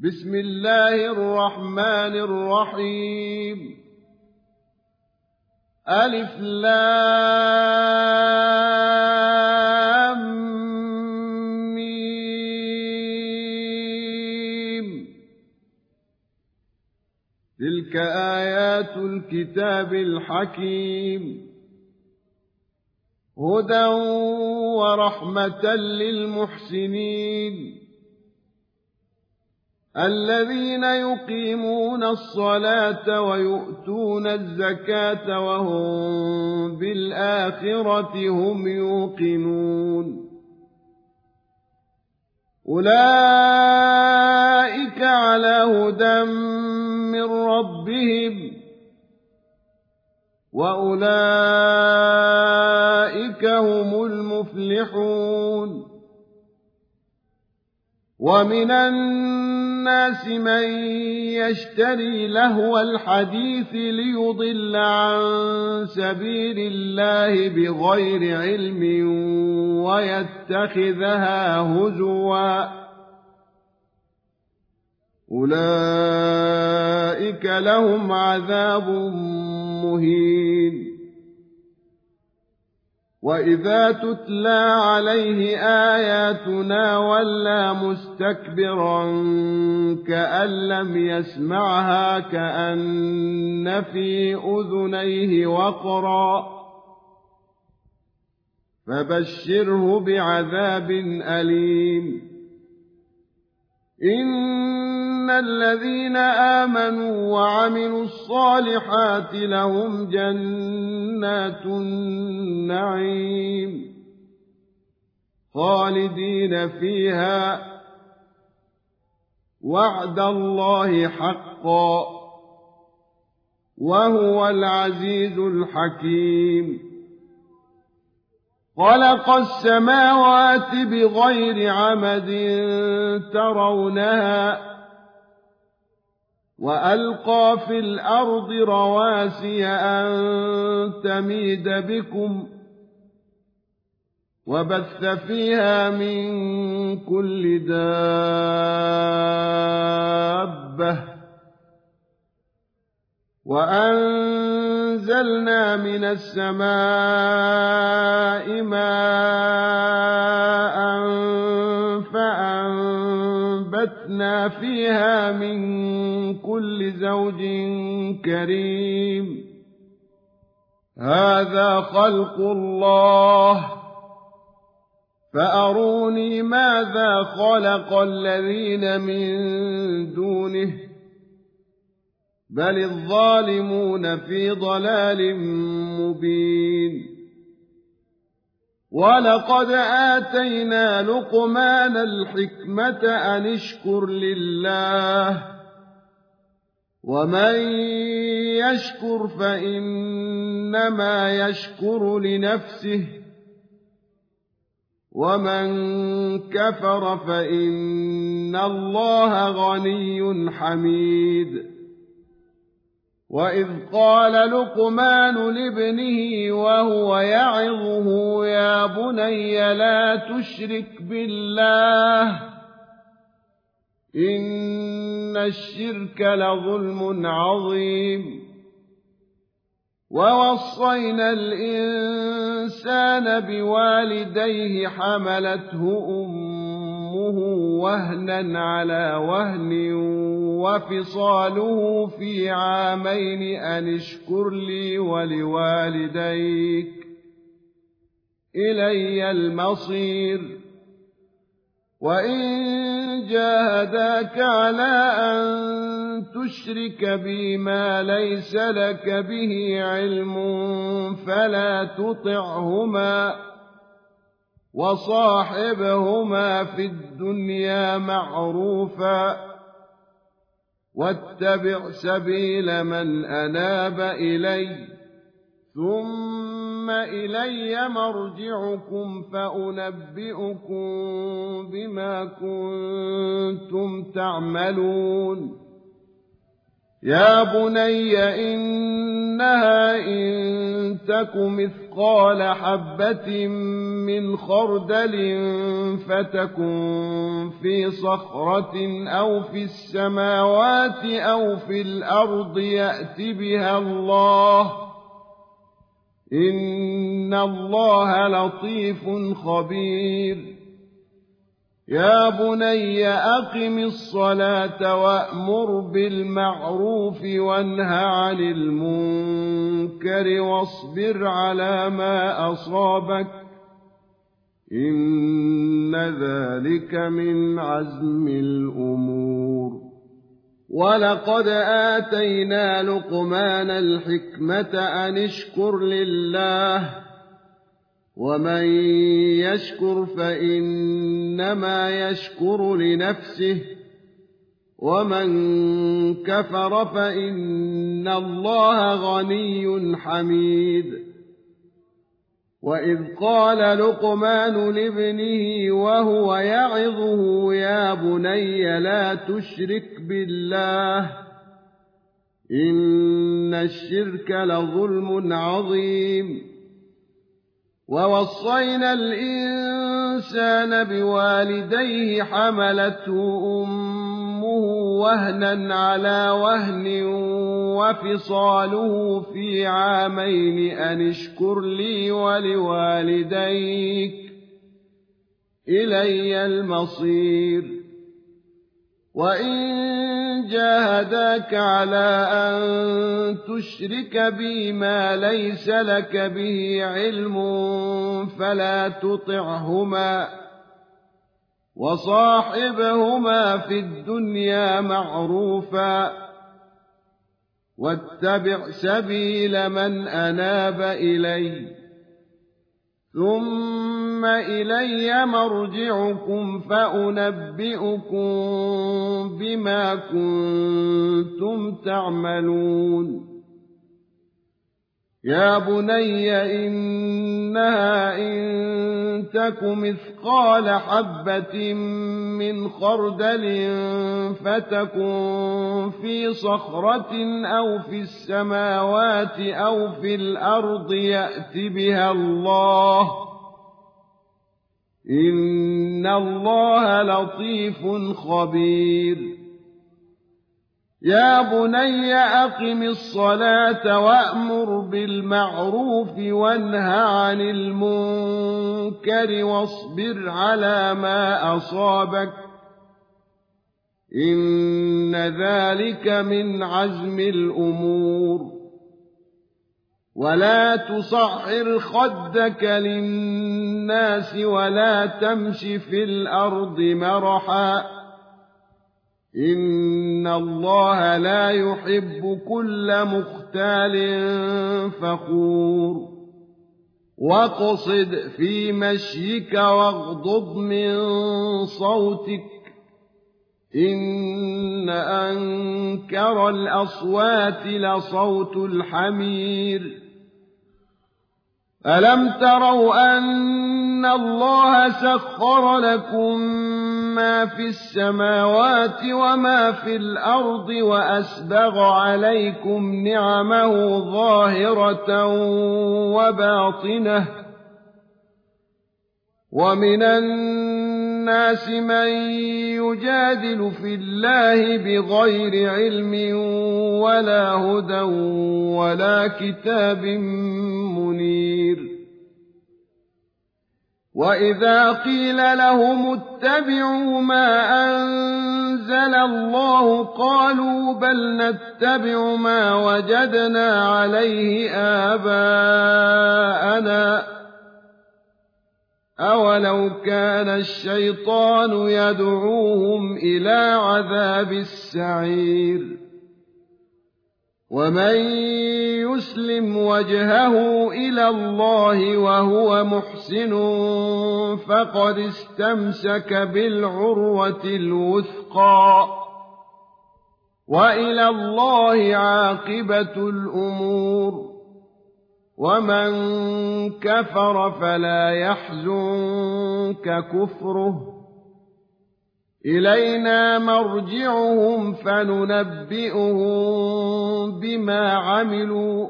بسم الله الرحمن الرحيم ألف لام ميم تلك آيات الكتاب الحكيم هدى ورحمة للمحسنين الذين يقيمون الصلاة ويؤتون الزكاة وهم بالآخرة هم يوقنون أولئك على هدى من ربهم وأولئك هم المفلحون ومن الناس من يشتري لهو الحديث ليضل عن سبيل الله بغير علم ويتخذها هزوا أولئك لهم عذاب مهين وإذا تتلى عليه آياتنا ولى مستكبرا كأن لم يسمعها كأن في أذنيه وقرا فبشره بعذاب أليم إن الذين آمنوا وعملوا الصالحات لهم جنات النعيم خالدين فيها وعد الله حقا وهو العزيز الحكيم خلق السماوات بغير عمد ترونها وألقى في الأرض رواسي أن تميد بكم وبث فيها من كل دابة وأنزلنا من السماء ماء فأنبتنا فيها من كل زوج كريم هذا خلق الله فأروني ماذا خلق الذين من دونه بل الظالمون في ضلال مبين ولقد آتينا لقمان الحكمة أن اشكر لله ومن يشكر فإنما يشكر لنفسه ومن كفر فإن الله غني حميد وإذ قال لقمان لابنه وهو يعظه يا بني لا تشرك بالله إن الشرك لظلم عظيم ووصينا الإنسان بوالديه حملته أمه وهنا على وهن وفصاله في عامين أن اشكر لي ولوالديك إلي المصير وإن جاهداك على أن تشرك بي ما ليس لك به علم فلا تطعهما وصاحبهما في الدنيا معروفا واتبع سبيل من أناب إلي ثم إلي مرجعكم فأنبئكم بما كنتم تعملون يا بني إنها إن تك مثقال حبة من خردل فتكن في صخرة أو في السماوات أو في الأرض يأت بها الله إن الله لطيف خبير يا بني أقم الصلاة وأمر بالمعروف وانه عن المنكر واصبر على ما أصابك إن ذلك من عزم الأمور ولقد آتينا لقمان الحكمة أن اشكر لله ومن يشكر فإنما يشكر لنفسه ومن كفر فإن الله غني حميد وإذ قال لقمان لابنه وهو يعظه يا بني لا تشرك بالله إن الشرك لظلم عظيم ووصينا الإنسان بوالديه حملته أمه وهنا على وهن وفصاله في عامين أن اشكر لي ولوالديك إلي المصير وإن جاهداك على أن تشرك بي ما ليس لك به علم فلا تطعهما وصاحبهما في الدنيا معروفا واتبع سبيل من أناب إلي ثم إلي مرجعكم فأنبئكم بما كنتم تعملون يا بني إنها إن تك مثقال حبة من خردل فتكن في صخرة أو في السماوات أو في الأرض يأت بها الله إن الله لطيف خبير يا بني أقم الصلاة وأمر بالمعروف وانه عن المنكر واصبر على ما أصابك إن ذلك من عزم الأمور ولا تصعر خدك للناس ولا تمش في الأرض مرحا إن الله لا يحب كل مختال فخور واقصد في مشيك واغضض من صوتك إن أنكر الأصوات لصوت الحمير ألم تروا أن الله سخر لكم ما في السماوات وما في الأرض وأسبغ عليكم نعمه ظاهرة وباطنة ومن الناس من يجادل في الله بغير علم ولا هدى ولا كتاب منير وإذا قيل لهم اتبعوا ما أنزل الله قالوا بل نتبع ما وجدنا عليه آباءنا أولو كان الشيطان يدعوهم إلى عذاب السعير ومن يسلم وجهه إلى الله وهو محسن فقد استمسك بالعروة الوثقى وإلى الله عاقبة الأمور ومن كفر فلا يحزنك كفره إلينا مرجعهم فننبئهم بما عملوا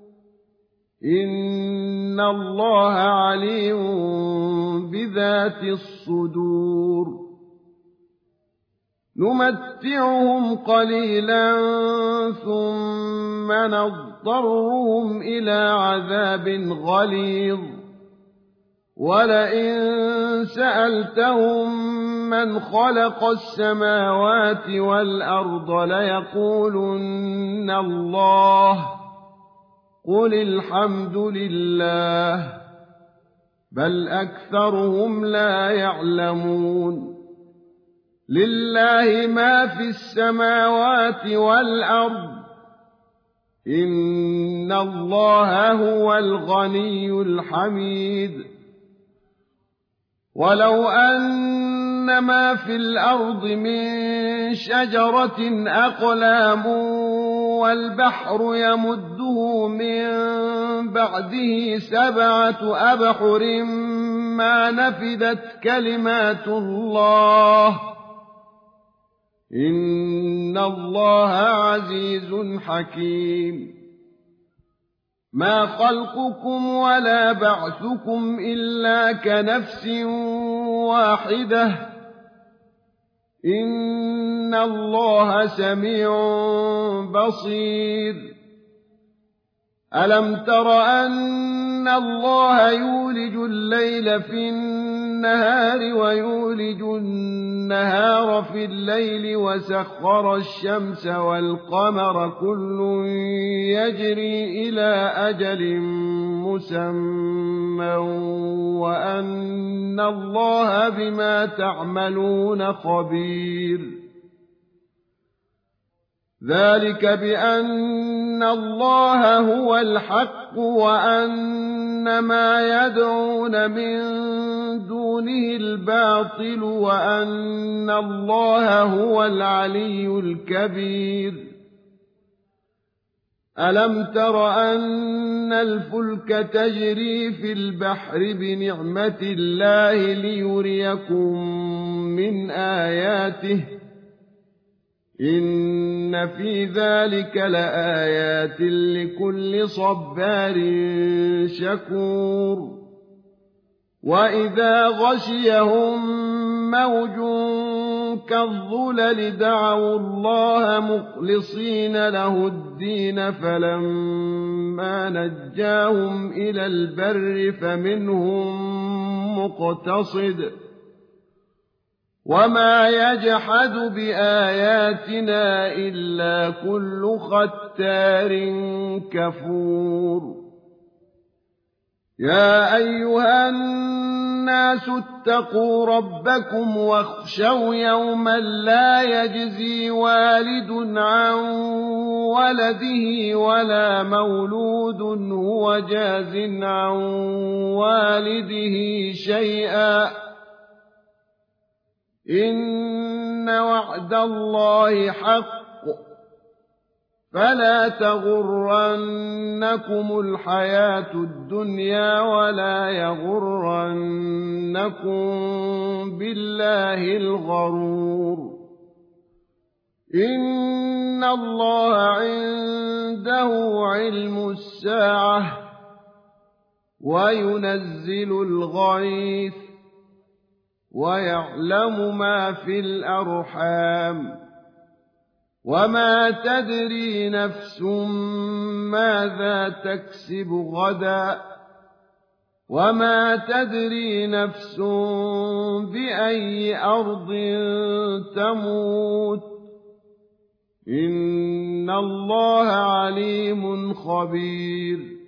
إن الله عليم بذات الصدور نمتعهم قليلا ثم نضطرهم إلى عذاب غليظ ولئن سألتهم من خلق السماوات والأرض ليقولن الله قل الحمد لله بل أكثرهم لا يعلمون لله ما في السماوات والأرض إن الله هو الغني الحميد ولو أن ما في الأرض من شجرة أقلام والبحر يمده من بعده 7 أبحر ما نفدت كلمات الله إن الله عزيز حكيم ما خلقكم ولا بعثكم إلا كنفس واحدة إن الله سميع بصير ألم تر أن الله يولج الليل في النهار ويولج النهار في الليل وسخر الشمس والقمر كل يجري إلى أجل مسمى وأن الله بما تعملون خبير ذلك بأن الله هو الحق وأن ما يدعون من دونه الباطل وأن الله هو العلي الكبير ألم تر أن الفلك تجري في البحر بنعمة الله ليريكم من آياته إن في ذلك لآيات لكل صبار شكور وإذا غشيهم موج كالظلل دعوا الله مخلصين له الدين فلما نجاهم إلى البر فمنهم مقتصد وما يجحد بآياتنا إلا كل ختار كفور يا أيها الناس اتقوا ربكم واخشوا يوما لا يجزي والد عن ولده ولا مولود هو جاز عن والده شيئا إن وعد الله حق فلا تغرنكم الحياة الدنيا ولا يغرنكم بالله الغرور إن الله عنده علم الساعة وينزل الغيث ويعلم ما في الأرحام وما تدري نفس ماذا تكسب غدا وما تدري نفس بأي أرض تموت إن الله عليم خبير